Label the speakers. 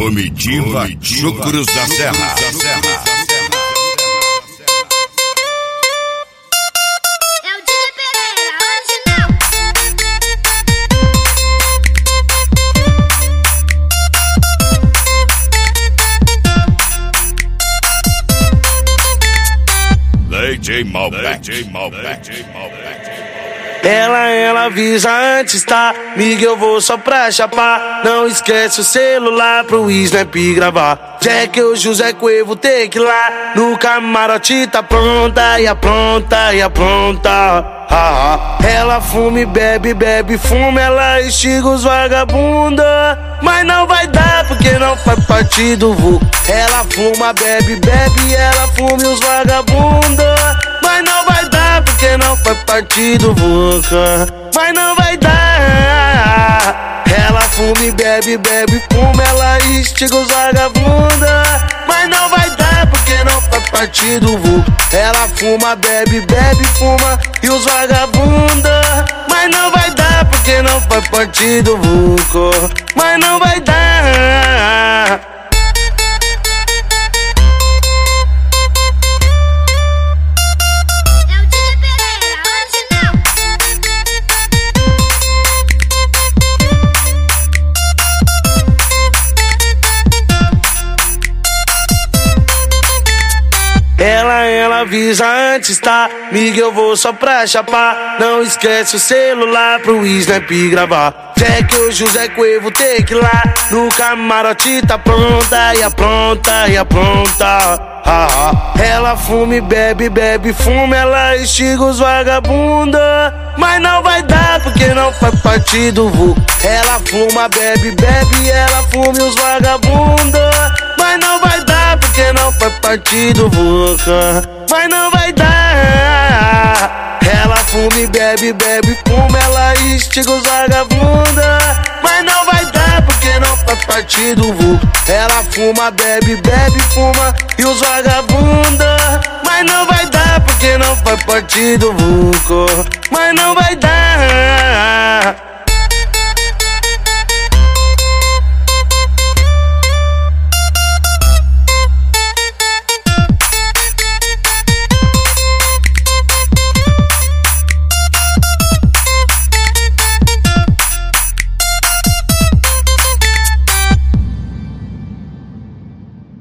Speaker 1: Comitiva Chucros da Serra. DJ Malbec.
Speaker 2: Ela avisa antes, tá? Miga, eu vou só pra chapar. Não esquece o celular pro Snap gravar. Jack, o José Cuevo, tem que ir lá. No camarote tá pronta, e apronta, e apronta. Ela fuma e bebe, bebe, fuma. Ela estiga os vagabunda. Mas não vai dar porque não faz parte do vulgo. Ela fuma, bebe, bebe, ela fuma e os vagabunda. Mas não vai dar porque não faz parte do Boca. Mas não vai dar. Ela fuma e bebe, bebe, fuma. Ela estiga os vagabunda. Mas não vai dar porque não faz parte do vulgo. Ela fuma, bebe, bebe, fuma e os vagabunda. Mas não vai dar porque não faz parte do vulgo. Mas não vai dar. Ela avisa antes, tá? Miga, eu vou só pra chapar. Não esquece o celular pro Snap gravar. Jack, o José Cuevo, tem que ir lá. No camarote tá pronta, e apronta, e apronta. Ela fuma e bebe, bebe, fuma. Ela estiga os vagabunda. Mas não vai dar porque não faz parte do vulgo. Ela fuma, bebe, bebe, ela fuma e os vagabunda. Mas não vai dar porque não faz parte do Boca. Mas não vai dar. Ela fuma e bebe, bebe, fuma. Ela estiga os vagabunda. Mas não vai dar porque não faz parte do vulgo. Ela fuma, bebe, bebe, fuma e os vagabunda. Mas não vai dar porque não faz parte do vulgo. Mas não vai dar.